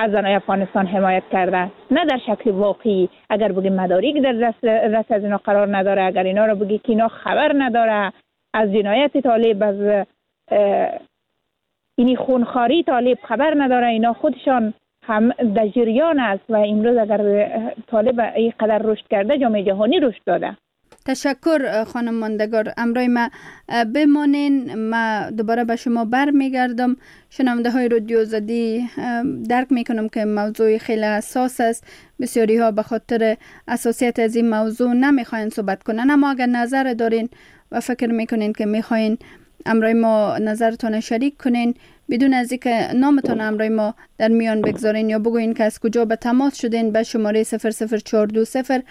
از زنای افغانستان حمایت کرده، نه در شکل واقعی. اگر بگیم مدارک در دست از اینا قرار نداره، اگر اینا رو بگی که اینا خبر نداره از جنایت طالب، از اینی خونخواری طالب خبر نداره، اینا خودشان هم در جریان است. و امروز اگر طالب این قدر رشد کرده، جامعه جهانی رشد داده. تشکر خانم ماندگار. امروی ما بمانین، ما دوباره به شما برمیگردم. شنونده های رادیو آزادی درک میکنم که موضوع خیلی حساس است، بسیاری ها به خاطر حساسیت از این موضوع نمیخواین صحبت کنن، اما اگر نظر دارین و فکر میکنین که میخواین امروی ما نظرتون شریک کنین، بدون از اینکه نامتون امروی ما در میان بگذارین یا بگوین که از کجا به تماس شدین، به شماره 00420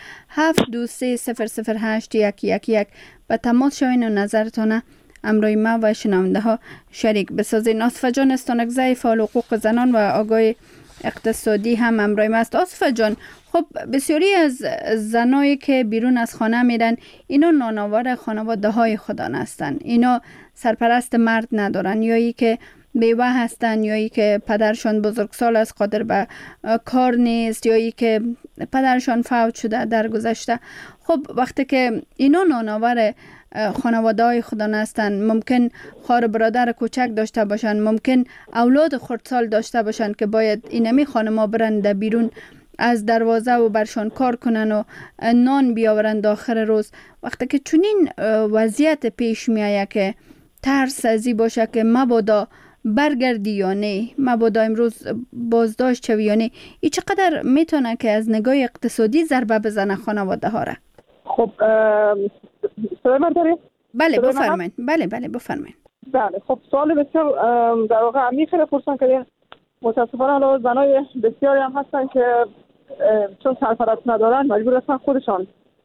723 008 به تماس شوین و نظرتون امروی ما و شنونده ها شریک بسازین. آصفه جان استانکزی، فعال حقوق زنان و آگاه اقتصادی هم امروی ما است. آصفه جان، خب بسیاری از زنایی که بیرون از خانه میرن، اینا نانآور خانواده های خودان هستن، اینا سرپرست مرد ندارن، یا ای که بیوه هستن، یا ای که پدرشان بزرگسال است قادر به کار نیست، یا ای که پدرشان فوت شده در گذشته. خب وقتی که اینا نانآور خانواده های خودان هستن، ممکن خواهر برادر کوچک داشته باشن، ممکن اولاد خردسال داشته باشن که باید اینمی خانما برن در بیرون از دروازه و برشان کار کنن و نان بیاورن آخر روز. وقتی که چنین وضعیت پیش می آید که ترس ازی باشه که مبادا برگردی یا نه، مبادا امروز بازداشت شوی یا نه، ای چقدر میتونه که از نگاه اقتصادی ضربه بزنه خانواده ها را؟ خب صدای من داری؟ بله بفرمایید. بله بفرمایید. بله خب سوال بسیار در واقع عمیقی رو پرسیدن که متاسفانه حالا زنای بسیاری هم هستن که چون سرپرست ندارن مجبور هستن خودشان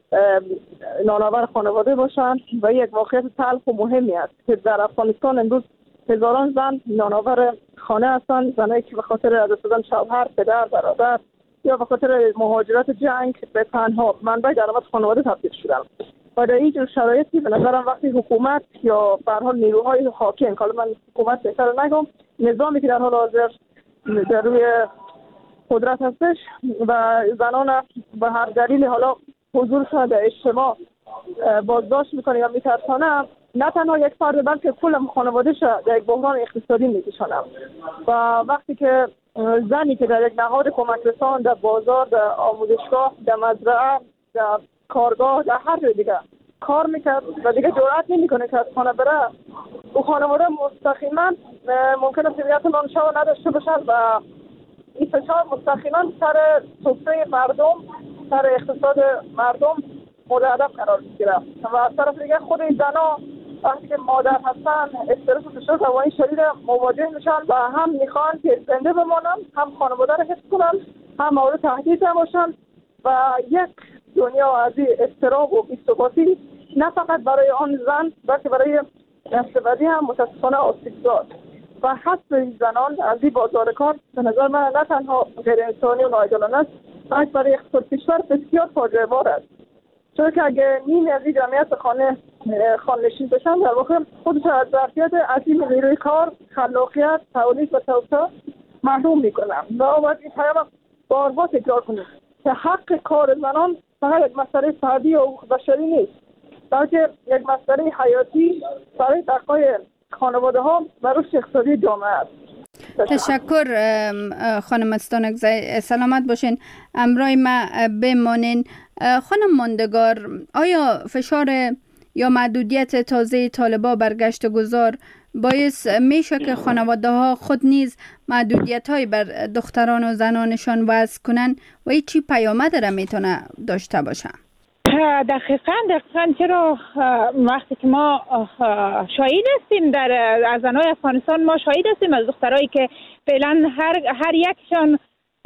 نانآور خانواده باشن و یک واقعیت تلخ و مهمی است که در افغانستان امروز هزاران زن نانآور خانه هستن، زنایی که به خاطر از دست دادن شوهر، پدر، برادر یا به خاطر مهاجرت جنگ به تنها منبع درآمد خانواده تبدیل شدن. و در این جور شرایطی به نظرم وقتی حکومت یا به هر حال نیروهای حاکم، حالا من حکومت بهتر نگم، نظامی که در حال حاضر در روی قدرت هستش و زنان به هر دلیل حالا حضورشون در اجتماع بازداشت میکنه یا میترسانه، نه تنها یک فرد بلکه کل خانوادهش در یک بحران اقتصادی میکشانه. و وقتی که زنی که در یک نهاد کمک رسان، در بازار، در آموزشگاه، در مزرعه، در کارگاه، در هر جای دیگه کار میکرد و دیگه جرئت نمیکنه که از خانه بره، او خانواده مستقیما ممکنه طبیعت نانشا نداشته باشن و این فشار مستقیما سر سفره مردم، سر اقتصاد مردم مورد هدف قرار میگیره. و از طرف دیگه خود این زنا وقتی که مادر هستن استرس و فشار روانی شدید مواجه میشن و هم میخوان که زنده بمانن، هم خانواده رو حفظ کنن، هم مورد تهدید نباشن و یک دنیا از اضطراب و بی‌ثباتی نه فقط برای آن زن بلکه برای نسل بعدی هم متاسفانه آسیب‌زا و حذف زنان از این بازار کار به نظر من نه تنها غیر انسانی و ناعادلانه است، بلکه برای اقتصاد کشور بسیار فاجعه بار است. چون که اگه نیمی از این جمعیت خانه‌نشین بشن، در واقع خودش از ظرفیت عظیم نیروی کار، خلاقیت، تولید و توسعه محروم میکنن. و باید این پیام بارها تکرار کنیم که حق کار زنان فقط یک مسئله فردی و بشری نیست، بلکه یک مسئله حیاتی برای بقای خانواده ها و رشد اقتصادی جامعه است. تشکر خانم استانکزی، سلامت باشین. امروی ما بمانین. خانم ماندگار، آیا فشار یا محدودیت تازه طالبا بر گشت گذار باعث میشه که خانواده ها خود نیز محدودیت های بر دختران و زنانشان وضع کنن و این چی پیامد را میتونه داشته باشه؟ دقیقاً چرا وقتی که ما شاهد هستیم از زنای افغانستان، ما شاهد هستیم از دخترایی که فعلا هر یکشان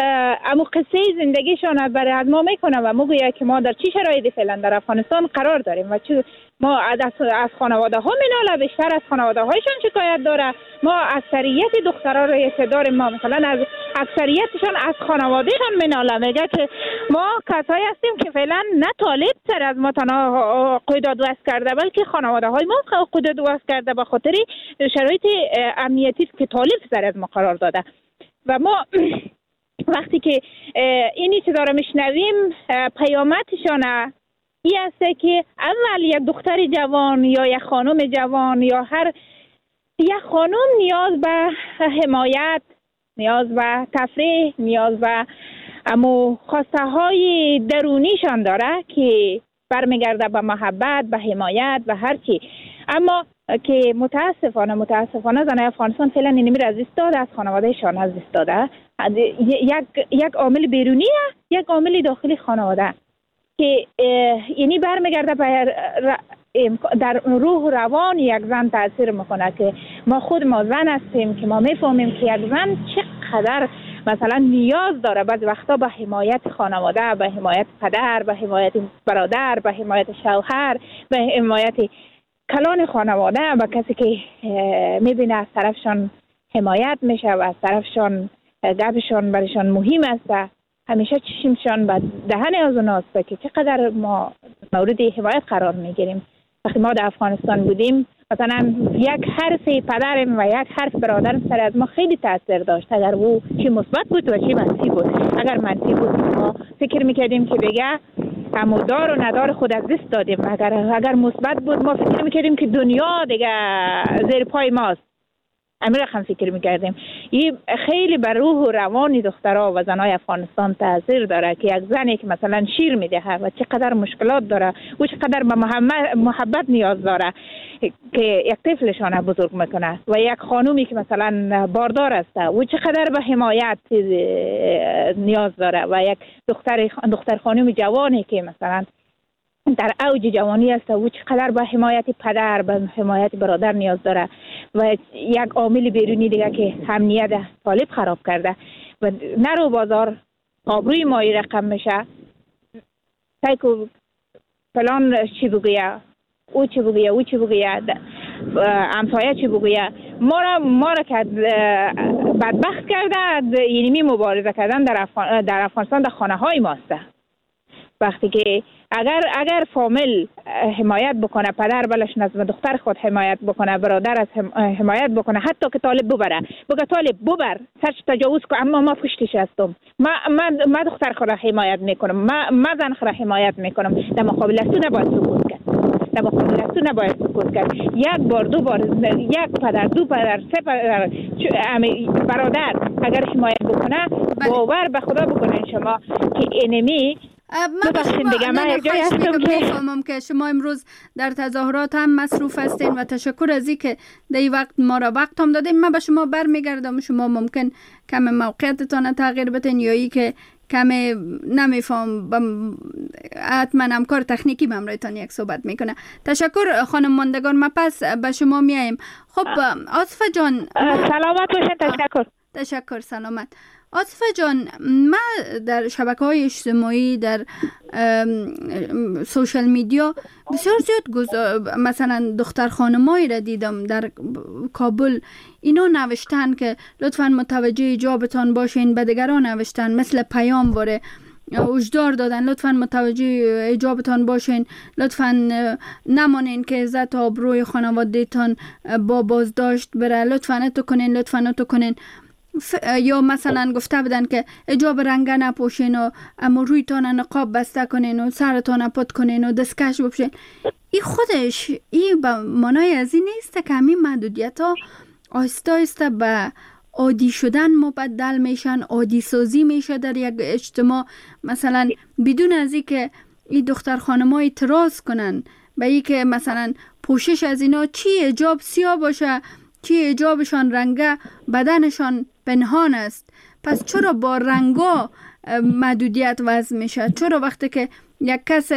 امو قصه زندگیشان برای از ما میکنه و میگوید که ما در چی شرایطی فعلا در افغانستان قرار داریم و ما از خانواده ها میناله، بیشتر از خانواده هایشان شکایت داره. ما اکثریت دخترها رو داریم، ما مثلا از اکثریتشان از خانوادهشان میناله، میگه که ما کسایی هستیم که فعلا نه طالب سر از ما تنها قیداد وست کرده بلکه خانواده های ما قیداد وست کرده به خاطر شرایط امنیتی که طالب سر از ما قرار داده. و ما وقتی که اینی که داره میشنویم پیامدشانه این است که اول یک دختر جوان یا یک خانم جوان یا هر یک خانم نیاز به حمایت، نیاز به تفریح، نیاز به خواسته های درونیشان داره که برمیگرده به محبت، به حمایت، به هر چی. اما که متاسفانه زنای افغانستان فعلا اینمی را از دست داده، از خانوادهشان از دست داده. یک عامل بیرونیه، یک عامل داخلی خانواده که یعنی برمیگرده به در روح و روان یک زن تاثیر میکنه که ما زن هستیم که ما میفهمیم که یک زن چقدر مثلا نیاز داره بعضی وقتا به حمایت خانواده، به حمایت پدر، به حمایت برادر، به حمایت شوهر، به حمایت کلان خانواده، و کسی که میبینه از طرفشان حمایت میشه و از طرفشان گپشان برشان مهم است. همیشه چشمشان به دهن از اوناست که چقدر ما مورد حمایت قرار میگیریم. وقتی ما در افغانستان بودیم مثلا یک حرف پدرم و یک حرف برادرم سر از ما خیلی تاثیر داشت، اگر او چی مثبت بود و چی منفی بود. اگر منفی بود ما فکر میکردیم که بگه دار و ندار خود از دست دادیم، اگر مثبت بود ما فکر میکردیم که دنیا دیگه زیر پای ماست. امیر هم فکر میکردیم. این خیلی بر روح و روان دخترها و زنای افغانستان تاثیر داره که یک زنی که مثلا شیر میده و چقدر مشکلات داره و چقدر به محبت نیاز داره که یک طفلشان بزرگ میکنه، و یک خانومی که مثلا باردار است و چقدر به حمایت نیاز داره، و یک دختر خانوم جوانی که مثلا در اوج جوانی است و چقدر به حمایت پدر، به حمایت برادر نیاز داره. و یک عامل بیرونی دیگه که امنیت طالب خراب کرده و نرو بازار آبروی مایی رقم میشه، تایکو فلان چی بگیه، او چی بگیه، همسایه چی بگیه. ما را که بدبخت کرده اینمی مبارزه کردن در افغانستان در خانه های ماسته. وقتی که اگر فامیل حمایت بکنه، پدر بلش نظم دختر خود حمایت بکنه، برادر از حمایت بکنه، حتی که طالب ببره، بگه طالب ببر سرش تجاوز کن، اما ما پشتش هستم، ما دختر خود حمایت میکنم، ما زن خود حمایت میکنم. در مقابل تو نباید سکوت کرد. یک بار دو بار، یک پدر، دو پدر، سه پدر، برادر اگر حمایت بکنه، باور به خدا بکنین شما که انمی من میفهمم که شما امروز در تظاهرات هم مصروف هستین و تشکر از اینکه در این وقت ما را وقت هم دادین. من به شما برمیگردم، شما ممکن کم موقعیتتان تغییر بدین یا ای که کم نمیفهم حتما همکار تکنیکی به همراهتان یک صحبت میکنه. تشکر خانم ماندگار. ما پس به شما میاییم. خب عاطفه جان سلامت باشین. تشکر سلامت. عاطفه جان، من در شبکه‌های اجتماعی، در سوشال میدیا بسیار زیاد مثلا دختر خانمایی را دیدم در کابل، اینا نوشتن که لطفاً متوجه حجابتان باشین. به دیگران نوشتن مثل پیام باره هشدار دادن لطفاً متوجه حجابتان باشین، لطفاً نمانین که عزت و آبروی خانواده‌تان با بازداشت بره، لطفاً تو کنین. یا مثلا گفته بودن که حجاب رنگه نپوشین و اما رویتان نقاب بسته کنین و سرتان پد کنین و دستکش بپوشین. این خودش این به معنای از این نیست که همین محدودیت ها آهسته آهسته به عادی شدن مبدل میشن، عادی سازی میشه در یک اجتماع، مثلا بدون از این که این دختر خانم ها اعتراض کنن به این که مثلا پوشش از اینا چی حجاب سیاه باشه، چی حجابشان رنگه، بدنشان پنهان است. پس چرا با رنگا محدودیت وضع میشه؟ چرا وقتی که یک کس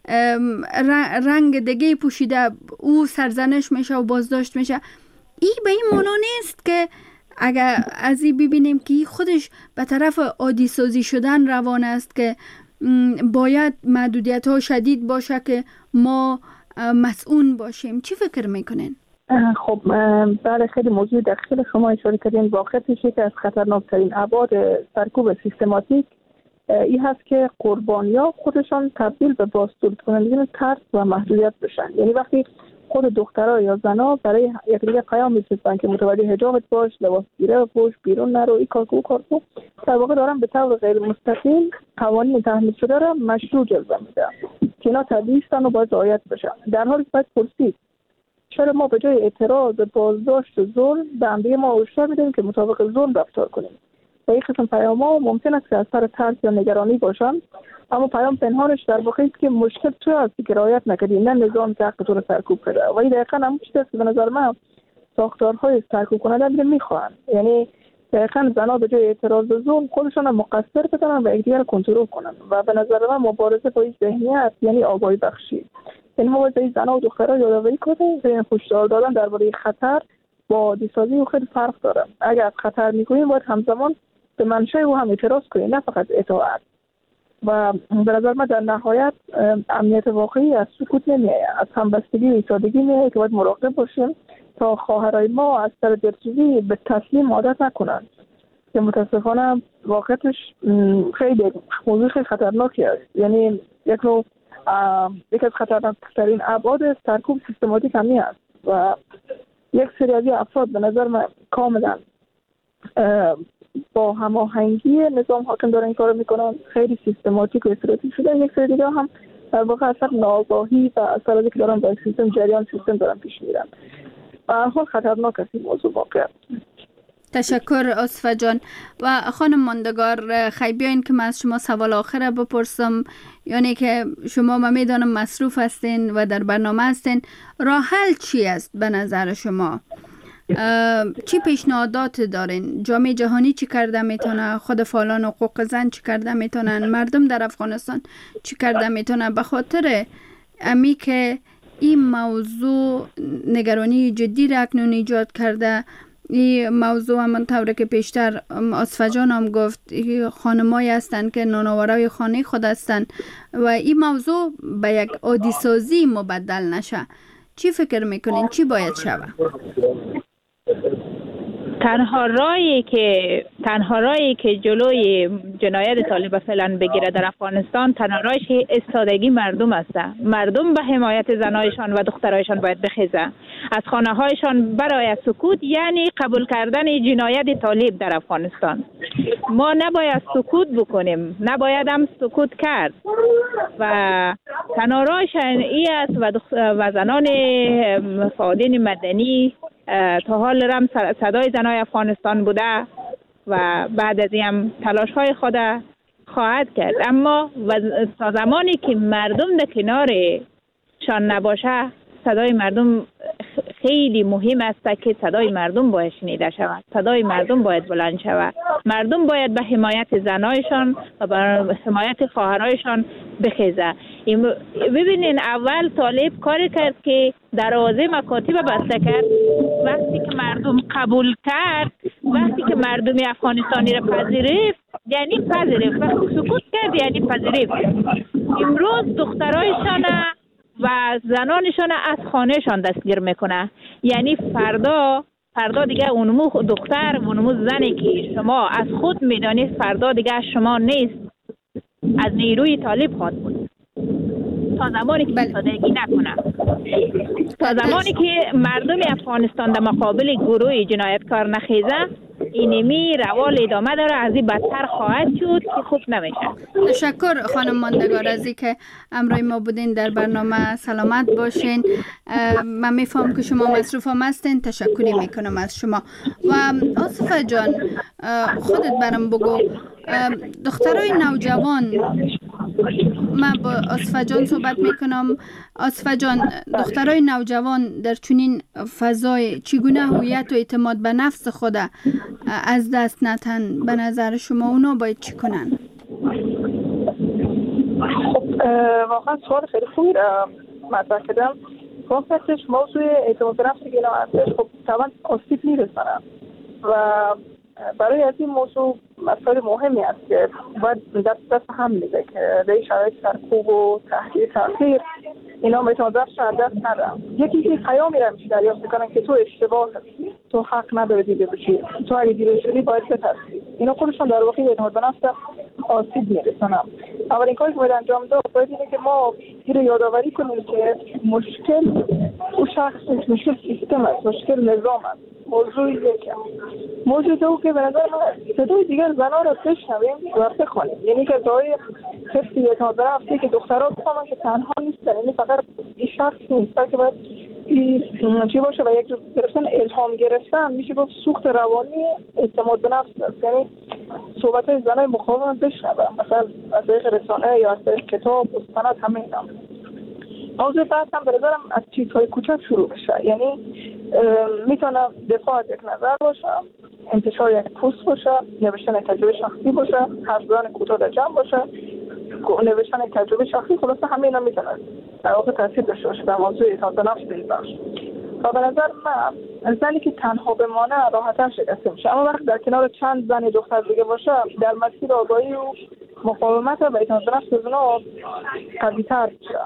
رنگ دیگه پوشیده او سرزنش میشه و بازداشت میشه؟ این به این معنا نیست که اگر از این ببینیم که خودش به طرف عادی سازی شدن روان است که باید محدودیت ها شدید باشه که ما مسئول باشیم. چی فکر میکنین؟ خب بله، خیلی موضوع دقیق شما اشاره کردین. واقعیتش که از خطرناکترین ابعاد سرکوب سیستماتیک این هست که قربانی‌ها خودشان تبدیل به بازتولید کنندگان ترس و محدودیت بشن. یعنی وقتی خود دخترها یا زنا برای یکدیگر پیام میفرستن که متوجه حجابت باش، لباس گیره پوش، بیرون نرو، این کار کو. در واقع دارن به طور غیر مستقیم قوانین تحمیل شده را مشروع جلوه میدن که اینا طبیعی هستن و باید رعایت بشن. در حالی که باید پرسید چرا ما به جای اعتراض، بازداشت و ظلم به همدیگه ما هشدار میدیم که مطابق ظلم رفتار کنیم. و این قسم پیام‌ها ممکن است که از سر ترس یا نگرانی باشن، اما پیام پنهانش در واقع است که مشکل تو هستی که رعایت نکردی، نه نظام که حق تو رو سرکوب کرده. و این دقیقاً همون چیزی است که به نظر من ساختارهای سرکوب کننده میخوان. یعنی دقیقاً زنها به جای اعتراض و ظلم خودشون رو مقصر بدونن و یکدیگر رو کنترل کنن. و به نظر من مبارزه با این ذهنیت یعنی آگاهی بخشی. یعنی ما باید زنها و دخترها یادآوری کنیم که هشدار دادن درباره خطر با عادی‌سازی و خیلی فرق داره. اگر از خطر میگوییم باید همزمان به منشأ او هم اعتراض کنیم، نه فقط اطاعت. و به نظر من در نهایت امنیت واقعی از سکوت نمیآید، از همبستگی و ایستادگی میآید که باید مراقب باشیم تا خواهرای ما از سر دلسوزی به تسلیم عادت نکنند که متاسفانه واقعیتش خیلی موضوع خیلی خطرناکی است. یعنی یکی از خطرناکترین ابعاد سرکوب سیستماتیک همین است و یک سری از افراد به نظر من کاملا با هماهنگی نظام حاکم دارن این کارو میکنن، خیلی سیستماتیک و استراتژیک شده. یک سری دیگه هم در واقع اثر ناآگاهی و اثر از که دارن با سیستم جریان سیستم دارن پیش میرن. به هر حال خطرناک است این موضوع واقعا. تشکر آصفه جان. و خانم ماندگار، خیلی بیاین که من از شما سوال آخر بپرسم، یعنی که شما ما میدانم مصروف هستین و در برنامه هستین، راه حل چی است به نظر شما؟ چی پیشنهادات دارین؟ جامعه جهانی چی کرده میتونه؟ خود فعالان حقوق زن چی کرده میتونن؟ مردم در افغانستان چی کرده میتونه؟ به خاطر امی که این موضوع نگرانی جدی را اکنون ایجاد کرده. این موضوع همون طوره که پیشتر آصفه جان هم گفت، خانمایی هستند که نانآورای خانه خود هستند و این موضوع به یک عادی سازی مبدل نشه. چی فکر میکنین؟ چی باید شود؟ تنها راهی که جلوی جنایت طالب فعلا بگیره در افغانستان، تنها راهش ایستادگی مردم است. مردم به حمایت زنایشان و دخترایشان باید بخیزه، از خانه هایشان برای سکوت، یعنی قبول کردن جنایت طالب در افغانستان. ما نباید سکوت بکنیم، نباید هم سکوت کرد و تنها راهش این است و زنان فعالین مدنی تا حال رم صدای زنای افغانستان بوده و بعد از این هم تلاش های خود خواهد کرد. اما تا زمانی که مردم در کنارشان نباشه، صدای مردم خیلی مهم است که صدای مردم باید شنیده شود، صدای مردم باید بلند شود. مردم باید به حمایت زنایشان و به حمایت خواهرایشان بخیزه. ببینین اول طالب کاری کرد که دروازه مکاتب بسته کرد. وقتی که مردم قبول کرد، وقتی که مردم افغانستانی را پذیرفت، یعنی پذیرفت، وقتی سکوت کرد یعنی پذیرفت. امروز دخترایشان و زنانشان از خانهشان دستگیر میکنه. یعنی فردا دیگه اونمو دختر و اونمو زنی که شما از خود میدانید فردا دیگه شما نیست، از نیروی طالب خواهد بود. تا زمانی که ایستادگی نکنه، تا زمانی که مردم افغانستان در مقابل گروه جنایتکار نخیزه، اینمی روال ادامه داره، از این بدتر خواهد شد که خوب نمیشه. تشکر خانم ماندگار از اینکه امروز ما بودین در برنامه. سلامت باشین. من میفهم که شما مصروف هم هستین، تشکری میکنم از شما. و آصفه جان خودت برام بگو، دخترای نوجوان، من با آصفه جان صحبت میکنم. آصفه جان، دخترای نوجوان در چنین فضای چگونه هویت و اعتماد به نفس خود از دست نتن؟ به نظر شما اونا باید چی کنن؟ واقعا سوال خیلی خوبی مطرح کردم. واقعیتش موضوع اعتماد به نفسی که اینا هستش خب طبعا آسیب میرسنن و برای از این موضوع مسائل مهمی است که باید دست هم میده که در شرایط سرکوب و تحقیر اینا اعتماد به نفسشون از دست ندن. یکی که پیامی را میشه دریافت میکنن که تو اشتباه هستی، تو حق نداری دیده بشی، تو اگه دیده شدی باید بترسی. اینا خودشون در واقع اعتماد به نفس آسیب میرسونن. اولین کاری که باید انجام داد باید اینه که ما این رو یادآوری کنیم که مشکل او شخص نیست، مشکل سیستم است، مشکل نظام است. موضوع یکم موضوع دو که به نظر من صدای دیگر زنها را بشنویم و بخوانیم، یعنی که دعای حفظ اعتماد به نفسی که دخترها بفهمن که تنها نیستن، یعنی فقط این شخص نیست بلکه باید چی باشه و یک جور گرفتن الهام گرفتن میشه گفت سوخت روانی اعتماد به نفس است. یعنی صحبت های زنای مقاوم بشنوم، مثلا از طریق رسانه یا از طریق کتاب مستند همه اینا. موضوع بحث هم به نظرم از چیزهای کوچک شروع بشه، یعنی میتونه دفاع از یک نظر باشه، انتشار یک پست باشه، نوشتن تجربه شخصی باشه، حرف زدن کوتاه در جمع باشه، نوشتن تجربه شخصی، خلاصه همه اینا میتونه در واقع تاثیر داشته باشه در موضوع اعتماد به نفس این بخش. و به نظر من زنی که تنها بمانه راحت‌تر شکسته میشه، اما وقتی در کنار چند زن دختر دیگه باشه در مسیر آگاهی و مقاومت و اعتماد به نفس اونا قوی‌تر میشه.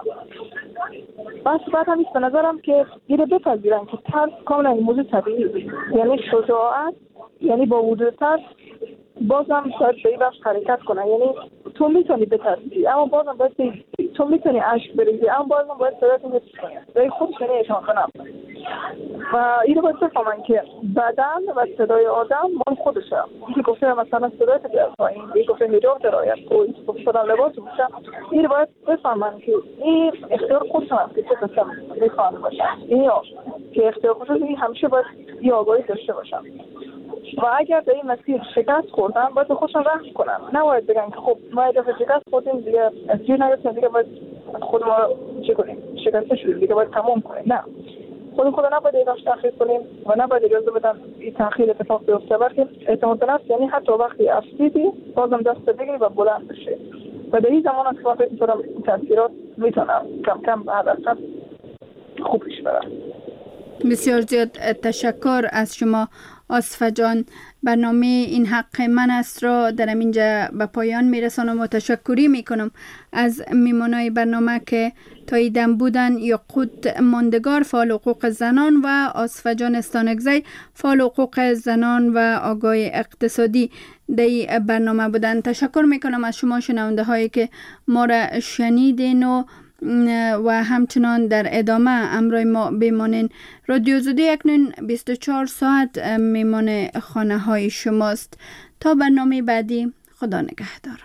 بعد هم به نظرم که اینو بپذیرن که ترس کاملا موضوع طبیعی، یعنی شجاعت، یعنی با وجود ترس بازم باید به این بخش حرکت کنن. یعنی تو میتونی بترسی اما بازم باید تو میتونی اشک بریزی اما بازم باید صدایت رو حفظ کنی، برای خودش یعنی اعتماد به نفس. و اینو باید بفهمن که بدن و صدای آدم مال خودشه. اینکه گفته مثلا صدایت بیار پایین، اینکه گفته حجاب درایت کن، اینکه گفته لباس بپوشن، اینو باید بفهمن که این اختیار خودشون هست که چه قسم میخوان باشن، این که اختیار خودشون این همیشه باید یه آگاهی داشته باشن. و اگر در این مسیر شکست خوردن باید به خودشون رحم کنن، نباید بگن که خب ما یه دفعه شکست خوردیم دیگه از جیر نرسیم دیگه باید خود ما چی کنیم، شکسته شدیم دیگه باید تمام کنیم. نه، خود نباید ایداش تأخیر کنیم و نباید اجازه بدن این تأخیر اتفاق بیفته، بلکه اعتماد به نفس یعنی حتی وقتی افسیدی بازم دست بگیری و بلند بشی و در این زمان از که فکر می‌کنم تأثیرات میتونم کم کم به حداقل خوب پیش برن. بسیار زیاد تشکر از شما آصفه جان. برنامه این حق من است را در اینجا به پایان میرسانم و تشکری میکنم از میمانای برنامه که تاییدم بودن، یاقوت ماندگار فعال حقوق زنان و آصفه جان استانکزی فعال حقوق زنان و آگاه اقتصادی در برنامه بودن. تشکر میکنم از شما شنونده هایی که ما را شنیدین و همچنان در ادامه امروی ما بمانین. رادیو زودی اکنون 24 ساعت میمان خانه های شماست. تا برنامه بعدی، خدا نگهدار.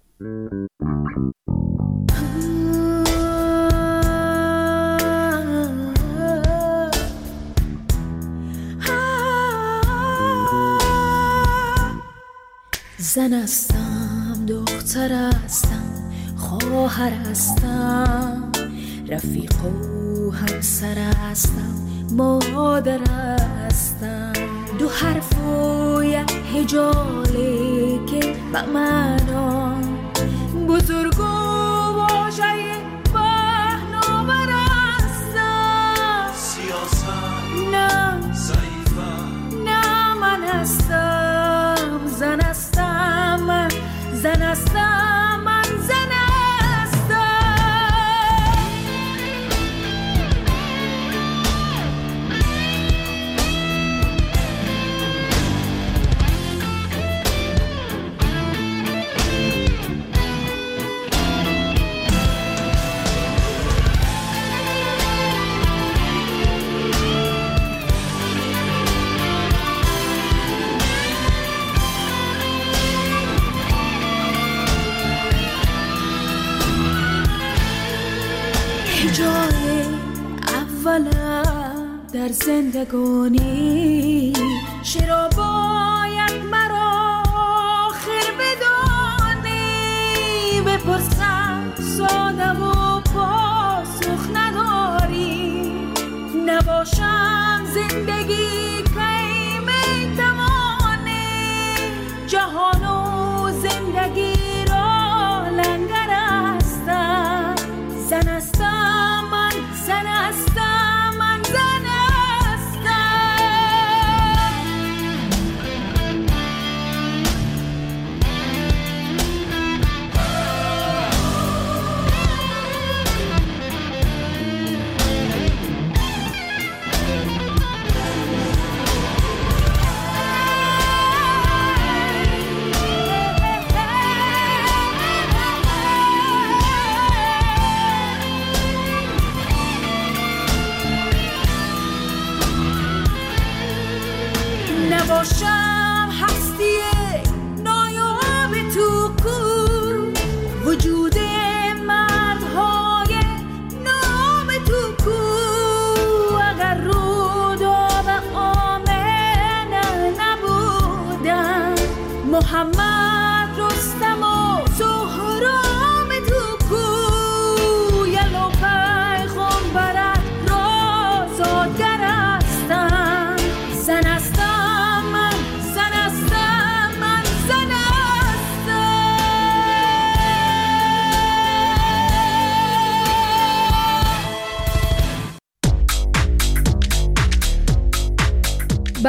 زن هستم، دختر هستم، خواهر هستم، رفیق و همسر هستم، مادر هستم. دو حرف و یک هجاله که به معنا بزرگ و واژه پهناور هستم. سیاست نه ضعیفم، نه من هستم، زن هستم، من زن هستم، من زن جای اولم در زندگانی، چرا باید مرا آخر بدانی؟ بپرسم ساده و پاسخ نداری، نباشم زندگی کی میتوانی؟ جهان و زندگی را لنگر هستم. زن هستم، من زن هستم، من زن هستم.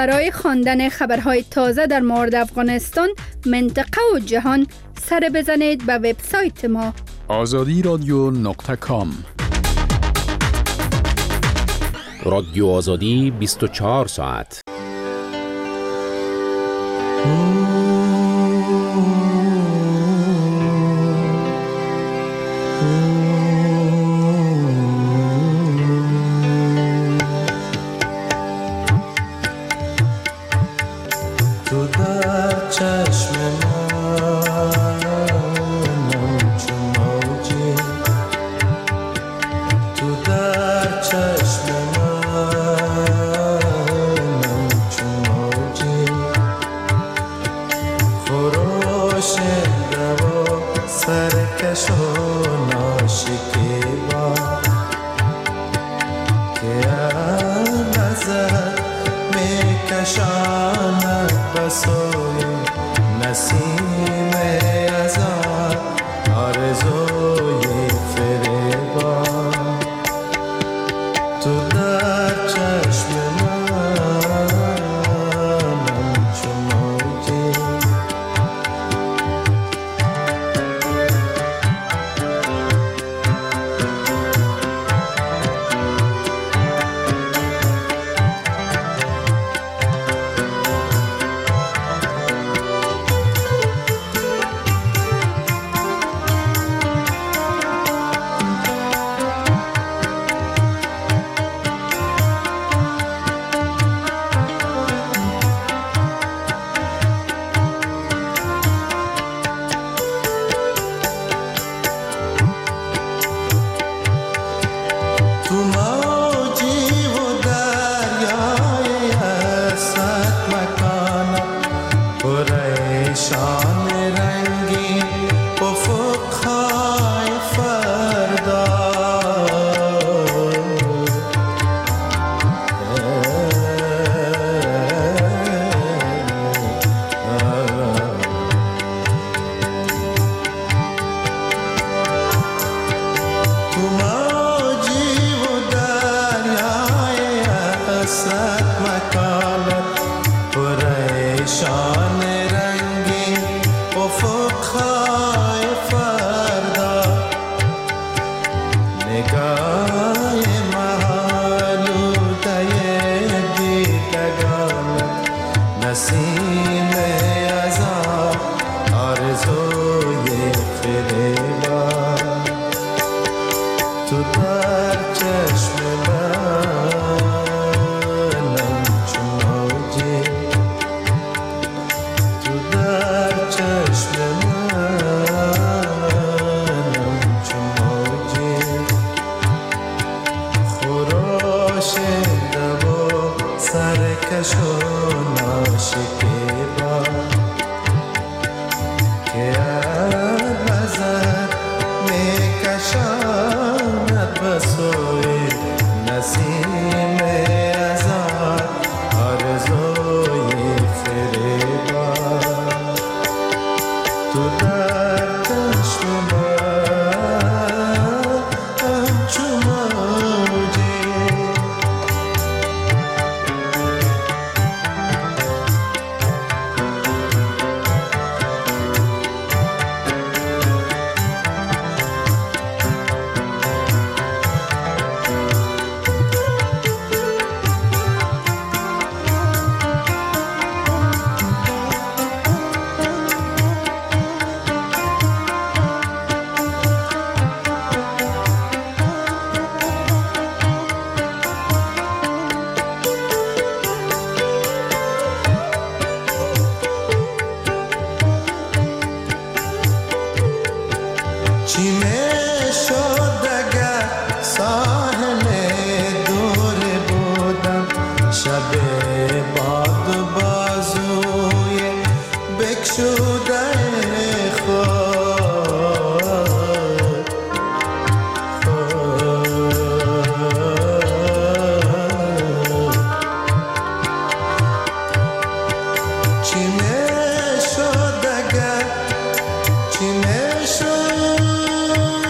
برای خواندن خبرهای تازه در مورد افغانستان، منطقه و جهان سر بزنید به وبسایت ما azadiradio.com. رادیو آزادی 24 ساعت. تو در چشم منم چون موجی، تو در چشم منم چون موجی، خروش دوا سرکش و ناشکیبا که نظر میکشاند بسوی نسیم ازان آرزوی فریبا، تو در چشم منم چون موجی. تو موجی و دریای اسد مکانم، پریشان رنگین افقهای فردا، تو موجی و دریای اسد مکانم، پریشان رنگین افقهای فردا، نگاه محالوده دیدگانت نسیم ازان آرزوی فریبا، تو در چشم منم چون موجی، تو در چشم منم چون موجی، خروش دوا سرکش و ناشکیبا که نظر میکشاند بسوی نسیم ازان آرزوی فریبا، تو در چشم منم چون موجی. چی میشد اگر ساحل دور بودم، شب باد و بازوی بکشوده خود، چی میشد اگر، چی میشد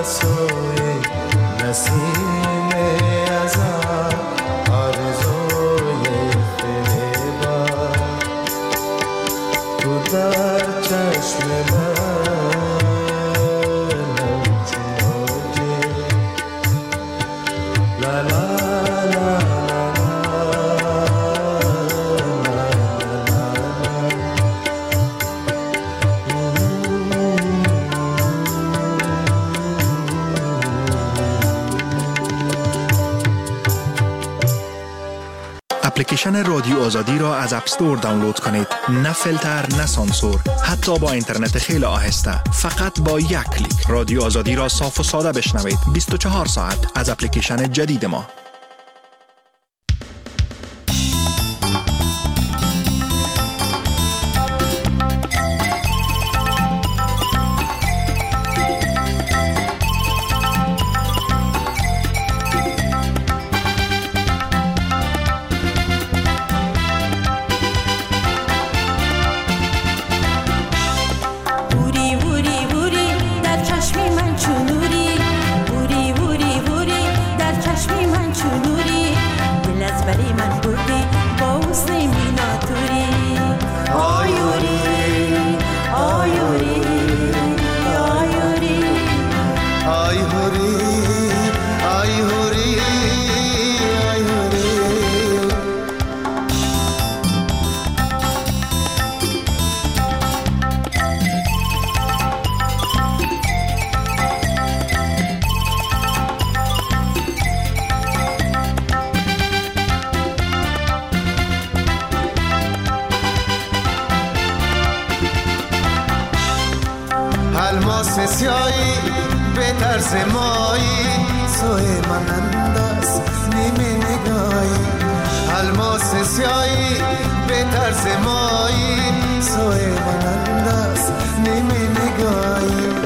سوی نسیم ازم آرزوی فریبا تو در چشم من چوجه لا لا اپلیکیشن رادیو آزادی را از اپ استور دانلود کنید. نه فیلتر، نه سانسور، حتی با اینترنت خیلی آهسته. فقط با یک کلیک رادیو آزادی را صاف و ساده بشنوید. 24 ساعت از اپلیکیشن جدید ما. الماس سیایی به طرز مایی سوی من انداز نیمه نگاهی الماس سیایی به طرز مایی سوی من انداز نیمه نگاهی